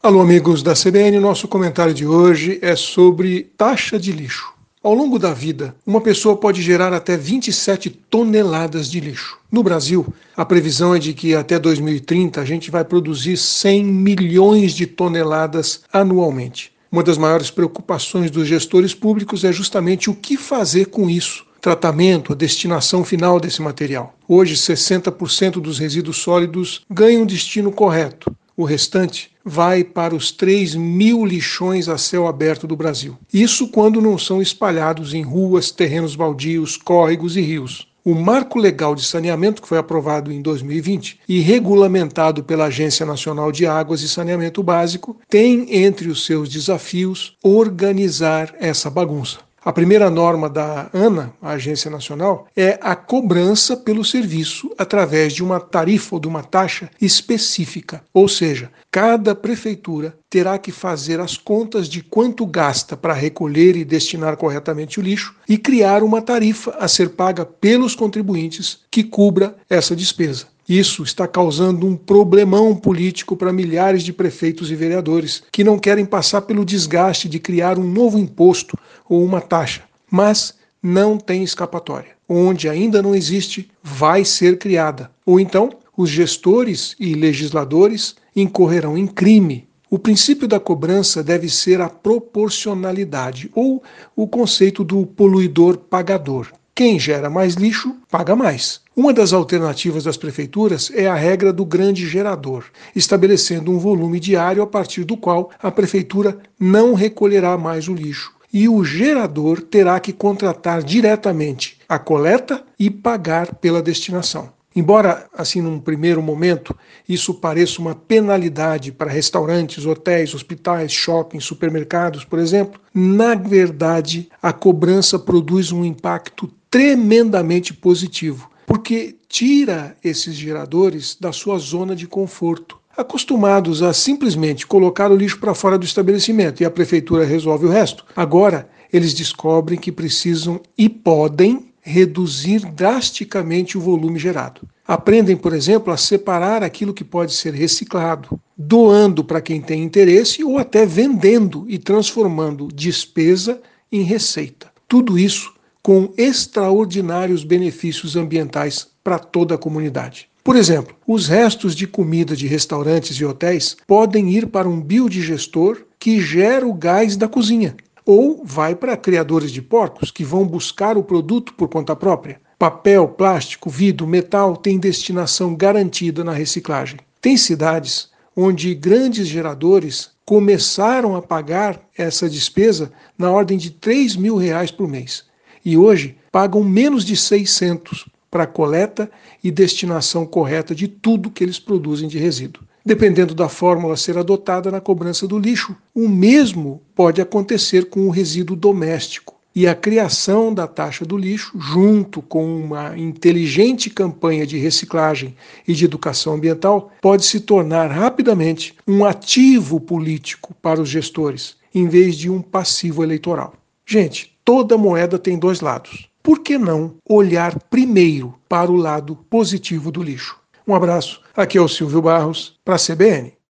Alô, amigos da CBN, nosso comentário de hoje é sobre taxa de lixo. Ao longo da vida, uma pessoa pode gerar até 27 toneladas de lixo. No Brasil, a previsão é de que até 2030 a gente vai produzir 100 milhões de toneladas anualmente. Uma das maiores preocupações dos gestores públicos é justamente o que fazer com isso. Tratamento, a destinação final desse material. Hoje, 60% dos resíduos sólidos ganham um destino correto. O restante vai para os 3.000 lixões a céu aberto do Brasil. Isso quando não são espalhados em ruas, terrenos baldios, córregos e rios. O Marco Legal de Saneamento, que foi aprovado em 2020 e regulamentado pela Agência Nacional de Águas e Saneamento Básico, tem entre os seus desafios organizar essa bagunça. A primeira norma da ANA, a Agência Nacional, é a cobrança pelo serviço através de uma tarifa ou de uma taxa específica. Ou seja, cada prefeitura terá que fazer as contas de quanto gasta para recolher e destinar corretamente o lixo e criar uma tarifa a ser paga pelos contribuintes que cubra essa despesa. Isso está causando um problemão político para milhares de prefeitos e vereadores que não querem passar pelo desgaste de criar um novo imposto ou uma taxa, mas não tem escapatória. Onde ainda não existe, vai ser criada. Ou então, os gestores e legisladores incorrerão em crime. O princípio da cobrança deve ser a proporcionalidade, ou o conceito do poluidor-pagador. Quem gera mais lixo, paga mais. Uma das alternativas das prefeituras é a regra do grande gerador, estabelecendo um volume diário a partir do qual a prefeitura não recolherá mais o lixo. E o gerador terá que contratar diretamente a coleta e pagar pela destinação. Embora, assim, num primeiro momento, isso pareça uma penalidade para restaurantes, hotéis, hospitais, shoppings, supermercados, por exemplo, na verdade, a cobrança produz um impacto tremendamente positivo, porque tira esses geradores da sua zona de conforto. Acostumados a simplesmente colocar o lixo para fora do estabelecimento e a prefeitura resolve o resto, agora eles descobrem que precisam e podem reduzir drasticamente o volume gerado. Aprendem, por exemplo, a separar aquilo que pode ser reciclado, doando para quem tem interesse ou até vendendo e transformando despesa em receita. Tudo isso com extraordinários benefícios ambientais para toda a comunidade. Por exemplo, os restos de comida de restaurantes e hotéis podem ir para um biodigestor que gera o gás da cozinha. Ou vai para criadores de porcos que vão buscar o produto por conta própria. Papel, plástico, vidro, metal têm destinação garantida na reciclagem. Tem cidades onde grandes geradores começaram a pagar essa despesa na ordem de R$ 3.000 por mês. E hoje pagam menos de 600 para a coleta e destinação correta de tudo que eles produzem de resíduo. Dependendo da fórmula a ser adotada na cobrança do lixo, o mesmo pode acontecer com o resíduo doméstico. E a criação da taxa do lixo, junto com uma inteligente campanha de reciclagem e de educação ambiental, pode se tornar rapidamente um ativo político para os gestores, em vez de um passivo eleitoral. Gente, toda moeda tem dois lados. Por que não olhar primeiro para o lado positivo do lixo? Um abraço, aqui é o Silvio Barros, para a CBN.